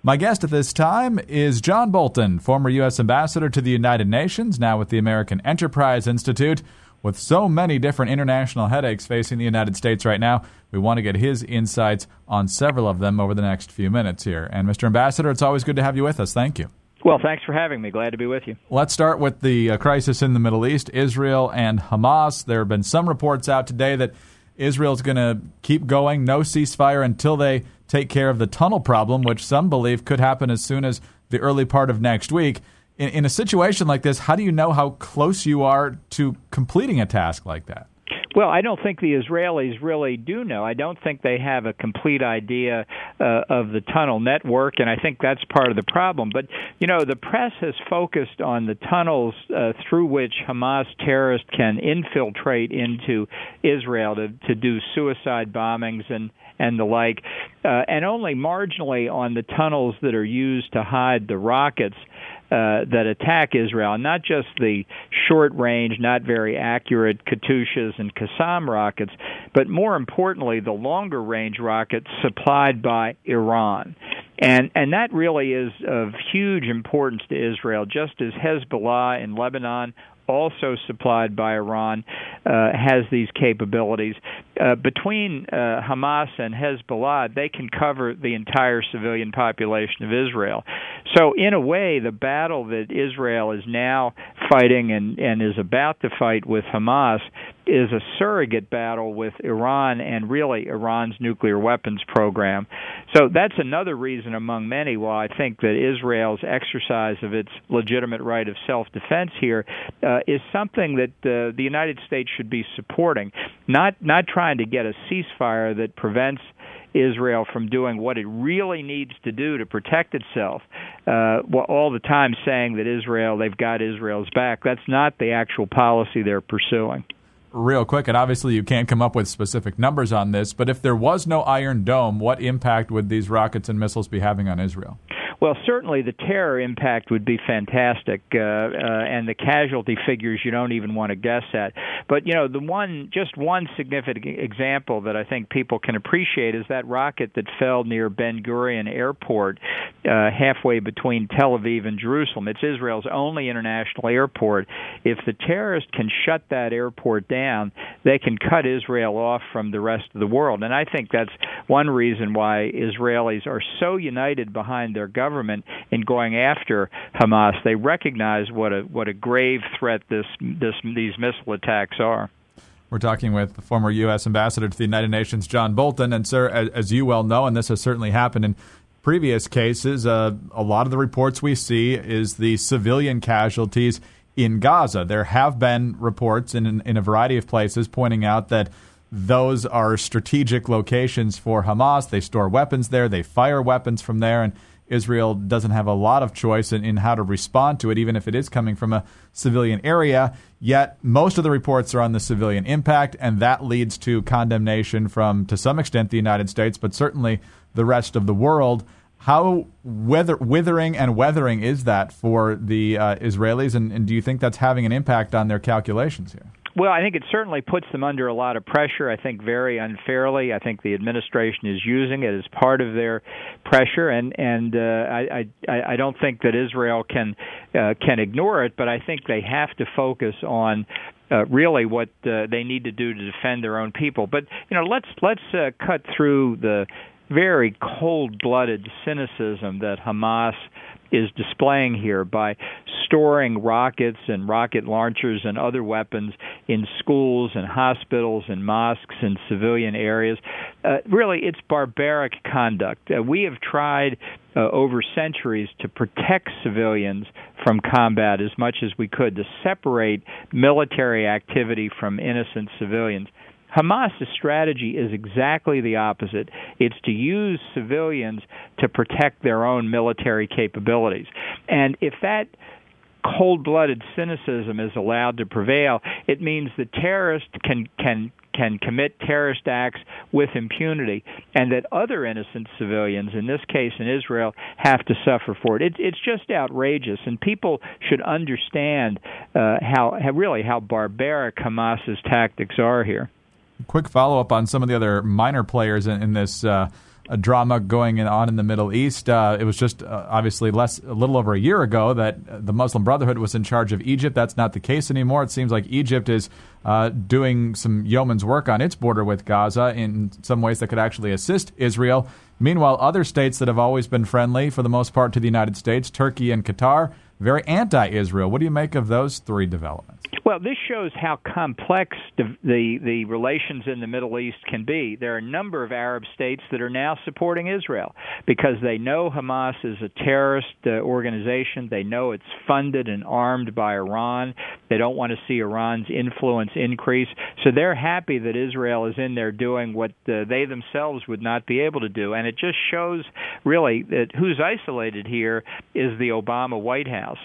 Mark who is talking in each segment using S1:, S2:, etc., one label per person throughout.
S1: My guest at this time is John Bolton, former U.S. Ambassador to the United Nations, now with the American Enterprise Institute. With so many different international headaches facing the United States right now, we want to get his insights on several of them over the next few minutes here. And Mr. Ambassador, it's always good to have you with us. Thank you.
S2: Well, thanks for having me. Glad to be with you.
S1: Let's start with the crisis in the Middle East, Israel and Hamas. There have been some reports out today that Israel's going to keep going, no ceasefire until they take care of the tunnel problem, which some believe could happen as soon as the early part of next week. In a situation like this, how do you know how close you are to completing a task like that?
S2: Well, I don't think the Israelis really do know. I don't think they have a complete idea of the tunnel network, and I think that's part of the problem. But, you know, the press has focused on the tunnels through which Hamas terrorists can infiltrate into Israel to do suicide bombings and the like, and only marginally on the tunnels that are used to hide the rockets that attack Israel, not just the short-range, not very accurate Katyushas and Qassam rockets, but more importantly, the longer-range rockets supplied by Iran. And that really is of huge importance to Israel, just as Hezbollah in Lebanon, also supplied by Iran, has these capabilities. Between Hamas and Hezbollah, they can cover the entire civilian population of Israel. So in a way, the battle that Israel is now fighting and is about to fight with Hamas is a surrogate battle with Iran and really Iran's nuclear weapons program. So that's another reason among many why I think that Israel's exercise of its legitimate right of self-defense here is something that the United States should be supporting, not trying to get a ceasefire that prevents Israel from doing what it really needs to do to protect itself. All the time saying that they've got Israel's back. That's not the actual policy they're pursuing.
S1: Real quick, and obviously you can't come up with specific numbers on this, but if there was no Iron Dome, what impact would these rockets and missiles be having on Israel?
S2: Well, certainly the terror impact would be fantastic, and the casualty figures you don't even want to guess at. But, you know, just one significant example that I think people can appreciate is that rocket that fell near Ben Gurion Airport, halfway between Tel Aviv and Jerusalem. It's Israel's only international airport. If the terrorists can shut that airport down, they can cut Israel off from the rest of the world. And I think that's one reason why Israelis are so united behind their government in going after Hamas. They recognize what a grave threat these missile attacks are.
S1: We're talking with the former U.S. Ambassador to the United Nations, John Bolton. And, sir, as you well know, and this has certainly happened in previous cases, a lot of the reports we see is the civilian casualties in Gaza. There have been reports in a variety of places pointing out that those are strategic locations for Hamas. They store weapons there. They fire weapons from there. And Israel doesn't have a lot of choice in how to respond to it, even if it is coming from a civilian area. Yet most of the reports are on the civilian impact, and that leads to condemnation from, to some extent, the United States, but certainly the rest of the world. How withering and weathering is that for the Israelis, and do you think that's having an impact on their calculations here?
S2: Well, I think it certainly puts them under a lot of pressure, I think very unfairly. I think the administration is using it as part of their pressure, and I don't think that Israel can ignore it, but I think they have to focus on really what they need to do to defend their own people. But, you know, let's cut through the very cold-blooded cynicism that Hamas is displaying here by storing rockets and rocket launchers and other weapons in schools and hospitals and mosques and civilian areas. Really, it's barbaric conduct. We have tried over centuries to protect civilians from combat as much as we could, to separate military activity from innocent civilians. Hamas's strategy is exactly the opposite. It's to use civilians to protect their own military capabilities. And if that cold-blooded cynicism is allowed to prevail, it means that terrorists can commit terrorist acts with impunity, and that other innocent civilians, in this case in Israel, have to suffer for it. It's just outrageous, and people should understand how barbaric Hamas's tactics are here.
S1: Quick follow-up on some of the other minor players in this drama going on in the Middle East. It was just obviously a little over a year ago that the Muslim Brotherhood was in charge of Egypt. That's not the case anymore. It seems like Egypt is doing some yeoman's work on its border with Gaza in some ways that could actually assist Israel. Meanwhile, other states that have always been friendly, for the most part, to the United States, Turkey and Qatar, very anti-Israel. What do you make of those three developments?
S2: Well, this shows how complex the relations in the Middle East can be. There are a number of Arab states that are now supporting Israel because they know Hamas is a terrorist organization. They know it's funded and armed by Iran. They don't want to see Iran's influence increase. So they're happy that Israel is in there doing what they themselves would not be able to do. And it just shows, really, that who's isolated here is the Obama White House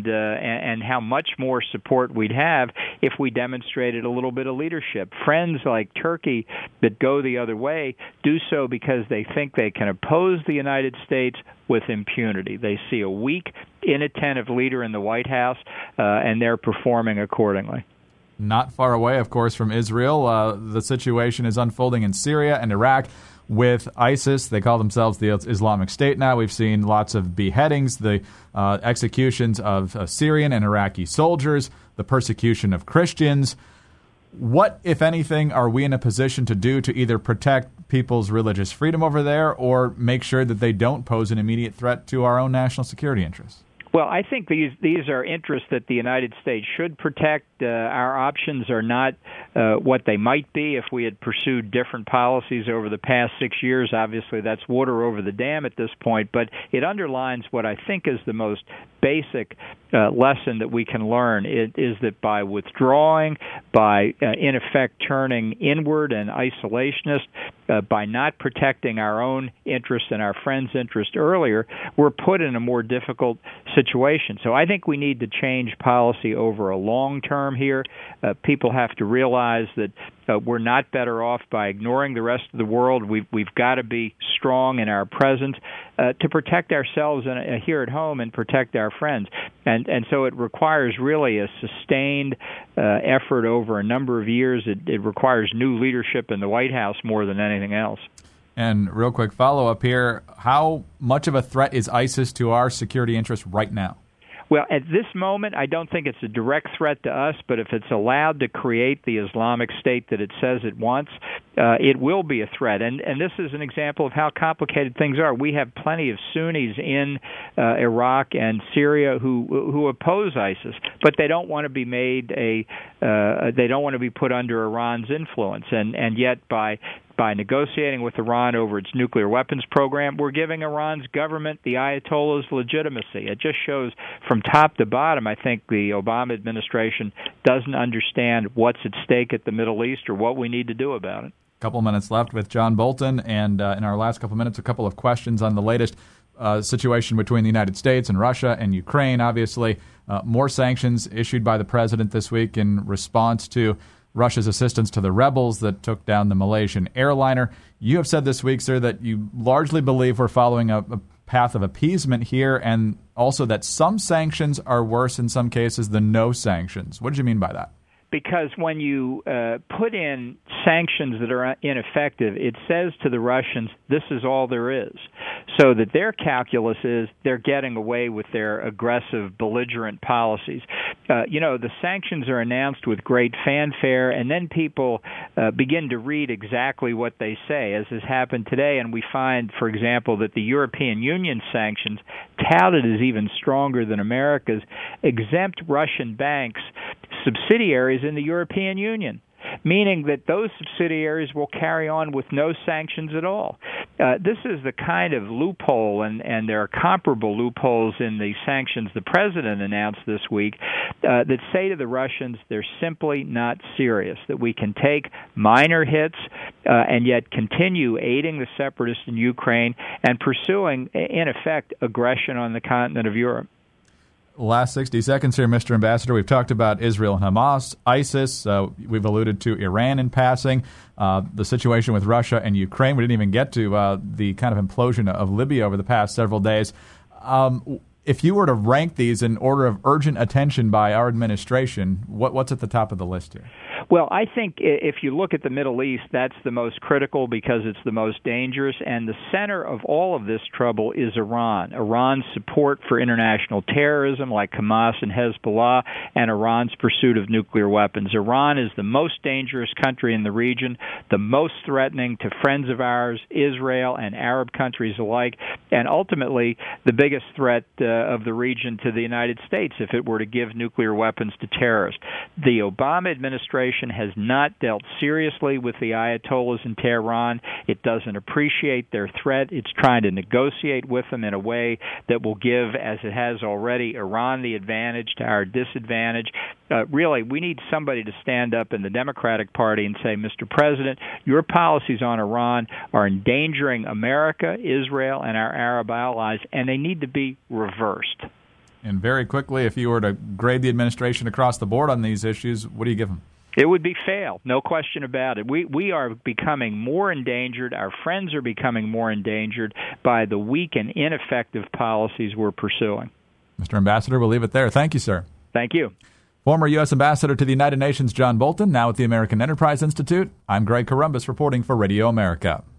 S2: and how much more support we'd have if we demonstrated a little bit of leadership. Friends like Turkey that go the other way do so because they think they can oppose the United States with impunity. They see a weak, inattentive leader in the White House, and they're performing accordingly.
S1: Not far away, of course, from Israel. The situation is unfolding in Syria and Iraq with ISIS. They call themselves the Islamic State now. We've seen lots of beheadings, the executions of Syrian and Iraqi soldiers, the persecution of Christians. What, if anything, are we in a position to do to either protect people's religious freedom over there or make sure that they don't pose an immediate threat to our own national security interests?
S2: Well, I think these are interests that the United States should protect. Our options are not what they might be if we had pursued different policies over the past 6 years. Obviously, that's water over the dam at this point, but it underlines what I think is the most basic lesson that we can learn. It is that by withdrawing, by in effect turning inward and isolationist, by not protecting our own interest and our friends' interest earlier, we're put in a more difficult situation. So I think we need to change policy over a long term here. People have to realize that we're not better off by ignoring the rest of the world. We've got to be strong in our presence to protect ourselves here at home and protect our friends. And so it requires really a sustained effort over a number of years. It requires new leadership in the White House more than anything else.
S1: And real quick follow-up here, how much of a threat is ISIS to our security interests right now?
S2: Well, at this moment, I don't think it's a direct threat to us, but if it's allowed to create the Islamic State that it says it wants, it will be a threat. And this is an example of how complicated things are. We have plenty of Sunnis in Iraq and Syria who oppose ISIS, but they don't want to be made they don't want to be put under Iran's influence. And yet by negotiating with Iran over its nuclear weapons program, we're giving Iran's government, the Ayatollahs, legitimacy. It just shows from top to bottom, I think the Obama administration doesn't understand what's at stake at the Middle East or what we need to do about it.
S1: A couple minutes left with John Bolton, and in our last couple minutes, a couple of questions on the latest situation between the United States and Russia and Ukraine. Obviously, more sanctions issued by the president this week in response to Russia's assistance to the rebels that took down the Malaysian airliner. You have said this week, sir, that you largely believe we're following a path of appeasement here, and also that some sanctions are worse in some cases than no sanctions. What did you mean by that?
S2: Because when you put in sanctions that are ineffective, it says to the Russians, this is all there is. So that their calculus is they're getting away with their aggressive, belligerent policies. The sanctions are announced with great fanfare, and then people begin to read exactly what they say, as has happened today. And we find, for example, that the European Union sanctions, touted as even stronger than America's, exempt Russian banks, subsidiaries in the European Union, meaning that those subsidiaries will carry on with no sanctions at all. This is the kind of loophole, and there are comparable loopholes in the sanctions the president announced this week that say to the Russians they're simply not serious, that we can take minor hits and yet continue aiding the separatists in Ukraine and pursuing, in effect, aggression on the continent of Europe.
S1: Last 60 seconds here, Mr. Ambassador. We've talked about Israel and Hamas, ISIS. We've alluded to Iran in passing, the situation with Russia and Ukraine. We didn't even get to the kind of implosion of Libya over the past several days. if you were to rank these in order of urgent attention by our administration, what's at the top of the list here?
S2: Well, I think if you look at the Middle East, that's the most critical because it's the most dangerous, and the center of all of this trouble is Iran. Iran's support for international terrorism like Hamas and Hezbollah, and Iran's pursuit of nuclear weapons. Iran is the most dangerous country in the region, the most threatening to friends of ours, Israel and Arab countries alike, and ultimately the biggest threat of the region to the United States if it were to give nuclear weapons to terrorists. The Obama administration has not dealt seriously with the Ayatollahs in Tehran. It doesn't appreciate their threat. It's trying to negotiate with them in a way that will give, as it has already, Iran the advantage to our disadvantage. Really, we need somebody to stand up in the Democratic Party and say, Mr. President, your policies on Iran are endangering America, Israel, and our Arab allies, and they need to be reversed.
S1: And very quickly, if you were to grade the administration across the board on these issues, what do you give them?
S2: It would be fail, no question about it. We are becoming more endangered. Our friends are becoming more endangered by the weak and ineffective policies we're pursuing.
S1: Mr. Ambassador, we'll leave it there. Thank you, sir.
S2: Thank you.
S1: Former U.S. Ambassador to the United Nations John Bolton, now at the American Enterprise Institute. I'm Greg Corombos reporting for Radio America.